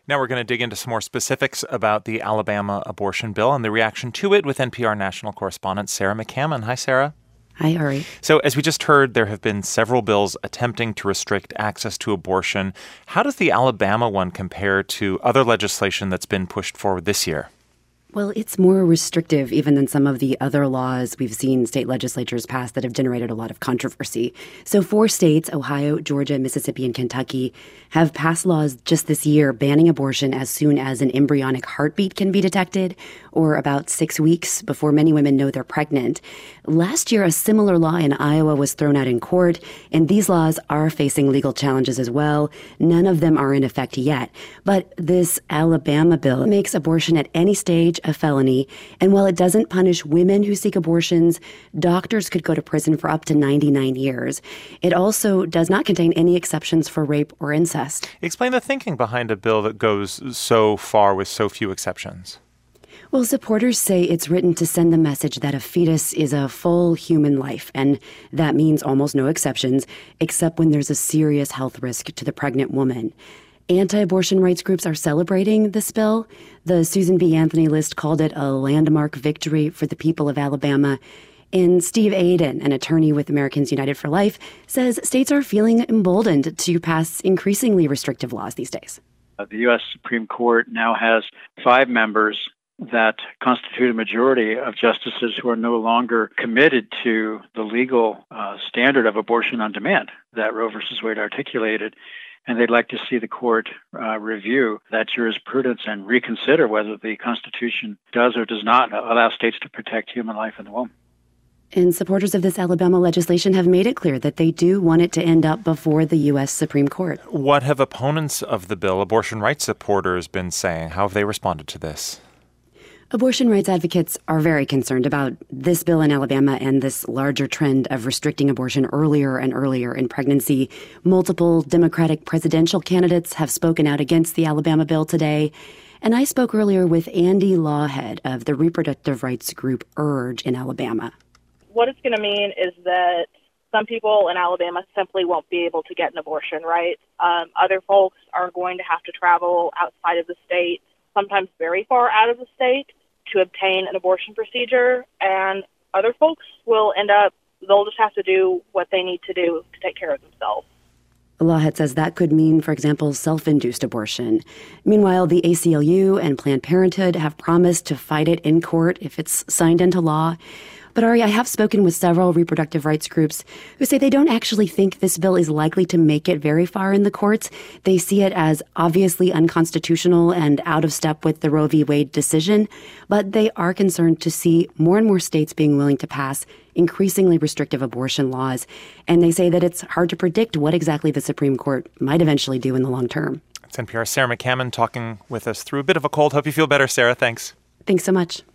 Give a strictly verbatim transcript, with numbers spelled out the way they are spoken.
Now we're going to dig into some more specifics about the Alabama abortion bill and the reaction to it with N P R national correspondent Sarah McCammon. Hi, Sarah. Hi, Ari. So as we just heard, there have been several bills attempting to restrict access to abortion. How does the Alabama one compare to other legislation that's been pushed forward this year? Well, it's more restrictive even than some of the other laws we've seen state legislatures pass that have generated a lot of controversy. So four states, Ohio, Georgia, Mississippi, and Kentucky, have passed laws just this year banning abortion as soon as an embryonic heartbeat can be detected, or about six weeks before many women know they're pregnant. Last year, a similar law in Iowa was thrown out in court, and these laws are facing legal challenges as well. None of them are in effect yet. But this Alabama bill makes abortion at any stage a felony, and while it doesn't punish women who seek abortions, doctors could go to prison for up to ninety-nine years. It also does not contain any exceptions for rape or incest. Explain the thinking behind a bill that goes so far with so few exceptions. Well, supporters say it's written to send the message that a fetus is a full human life, and that means almost no exceptions, except when there's a serious health risk to the pregnant woman. Anti-abortion rights groups are celebrating this bill. The Susan B. Anthony list called it a landmark victory for the people of Alabama. And Steve Aden, an attorney with Americans United for Life, says states are feeling emboldened to pass increasingly restrictive laws these days. Uh, the U S Supreme Court now has five members that constitute a majority of justices who are no longer committed to the legal uh, standard of abortion on demand that Roe versus Wade articulated. And they'd like to see the court uh, review that jurisprudence and reconsider whether the Constitution does or does not allow states to protect human life in the womb. And supporters of this Alabama legislation have made it clear that they do want it to end up before the U S Supreme Court. What have opponents of the bill, abortion rights supporters, been saying? How have they responded to this? Abortion rights advocates are very concerned about this bill in Alabama and this larger trend of restricting abortion earlier and earlier in pregnancy. Multiple Democratic presidential candidates have spoken out against the Alabama bill today. And I spoke earlier with Andy Lawhead of the reproductive rights group Urge in Alabama. What it's going to mean is that some people in Alabama simply won't be able to get an abortion, right? Um, other folks are going to have to travel outside of the state, sometimes very far out of the state, to obtain an abortion procedure, and other folks will end up, they'll just have to do what they need to do to take care of themselves. Lawhead says that could mean, for example, self-induced abortion. Meanwhile, the A C L U and Planned Parenthood have promised to fight it in court if it's signed into law. But Ari, I have spoken with several reproductive rights groups who say they don't actually think this bill is likely to make it very far in the courts. They see it as obviously unconstitutional and out of step with the Roe v. Wade decision. But they are concerned to see more and more states being willing to pass increasingly restrictive abortion laws. And they say that it's hard to predict what exactly the Supreme Court might eventually do in the long term. It's N P R's Sarah McCammon talking with us through a bit of a cold. Hope you feel better, Sarah. Thanks. Thanks so much.